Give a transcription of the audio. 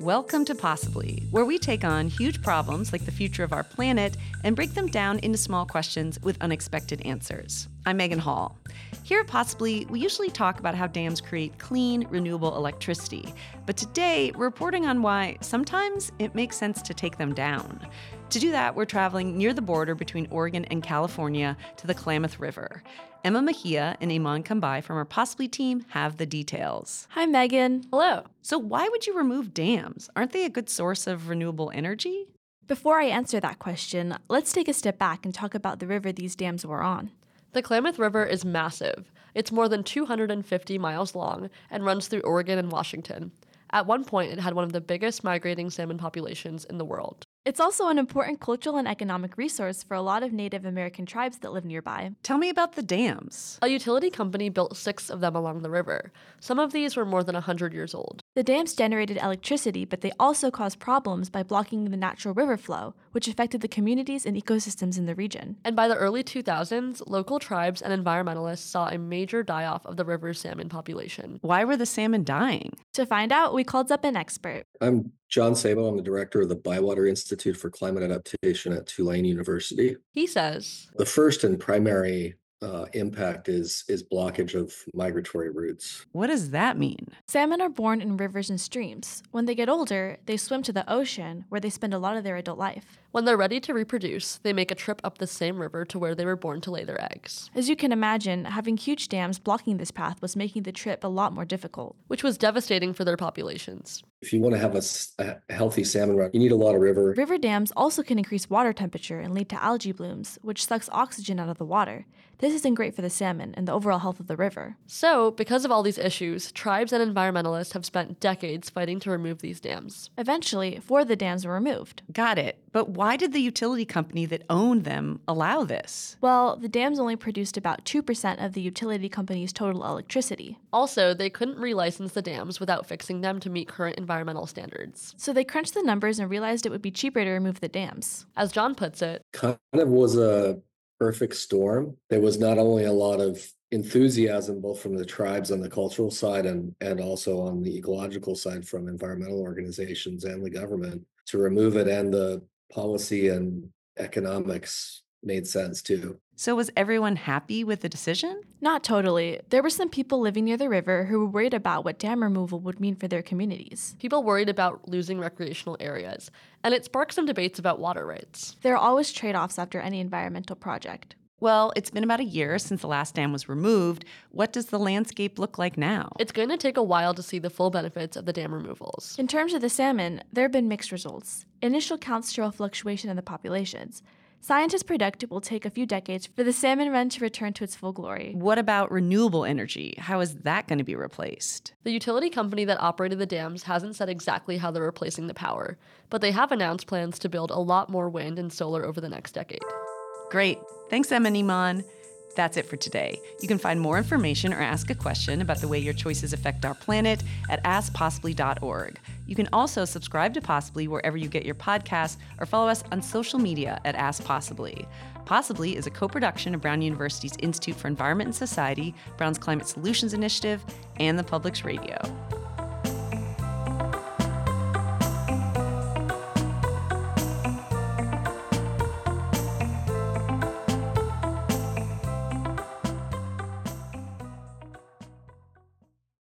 Welcome to Possibly, where we take on huge problems like the future of our planet and break them down into small questions with unexpected answers. I'm Megan Hall. Here at Possibly, we usually talk about how dams create clean, renewable electricity. But today, we're reporting on why sometimes it makes sense to take them down. To do that, we're traveling near the border between Oregon and California to the Klamath River. Emma Mejia and Iman Kambai from our Possibly team have the details. Hi, Megan. Hello. So why would you remove dams? Aren't they a good source of renewable energy? Before I answer that question, let's take a step back and talk about the river these dams were on. The Klamath River is massive. It's more than 250 miles long and runs through Oregon and Washington. At one point, it had one of the biggest migrating salmon populations in the world. It's also an important cultural and economic resource for a lot of Native American tribes that live nearby. Tell me about the dams. A utility company built 6 of them along the river. Some of these were more than 100 years old. The dams generated electricity, but they also caused problems by blocking the natural river flow, which affected the communities and ecosystems in the region. And by the early 2000s, local tribes and environmentalists saw a major die-off of the river's salmon population. Why were the salmon dying? To find out, we called up an expert. I'm John Sabo. I'm the director of the Bywater Institute for Climate Adaptation at Tulane University. He says, The first and primary impact is blockage of migratory routes. What does that mean? Salmon are born in rivers and streams. When they get older, they swim to the ocean, where they spend a lot of their adult life. when they're ready to reproduce, they make a trip up the same river to where they were born to lay their eggs, As you can imagine, having huge dams blocking this path was making the trip a lot more difficult. which was devastating for their populations. If you want to have a healthy salmon run, you need a lot of river. River dams also can increase water temperature and lead to algae blooms, which sucks oxygen out of the water. This isn't great for the salmon and the overall health of the river. So, because of all these issues, tribes and environmentalists have spent decades fighting to remove these dams. Eventually, 4 of the dams were removed. Got it. But why did the utility company that owned them allow this? Well, the dams only produced about 2% of the utility company's total electricity. Also, they couldn't relicense the dams without fixing them to meet current environmental standards. So they crunched the numbers and realized it would be cheaper to remove the dams. As John puts it, Kind of was a perfect storm. There was not only a lot of enthusiasm, both from the tribes on the cultural side and also on the ecological side from environmental organizations and the government to remove it, and the policy and economics made sense too. So was everyone happy with the decision? Not totally. There were some people living near the river who were worried about what dam removal would mean for their communities. people worried about losing recreational areas, and it sparked some debates about water rights. There are always trade-offs after any environmental project. Well, it's been about a year since the last dam was removed. What does the landscape look like now? It's going to take a while to see the full benefits of the dam removals. In terms of the salmon, there have been mixed results. Initial counts show a fluctuation in the populations. Scientists predict it will take a few decades for the salmon run to return to its full glory. What about renewable energy? How is that going to be replaced? The utility company that operated the dams hasn't said exactly how they're replacing the power, but they have announced plans to build a lot more wind and solar over the next decade. Great. Thanks, Emma and Iman. That's it for today. You can find more information or ask a question about the way your choices affect our planet at askpossibly.org. You can also subscribe to Possibly wherever you get your podcasts or follow us on social media at Ask Possibly. Possibly is a co-production of Brown University's Institute for Environment and Society, Brown's Climate Solutions Initiative, and the Public's Radio.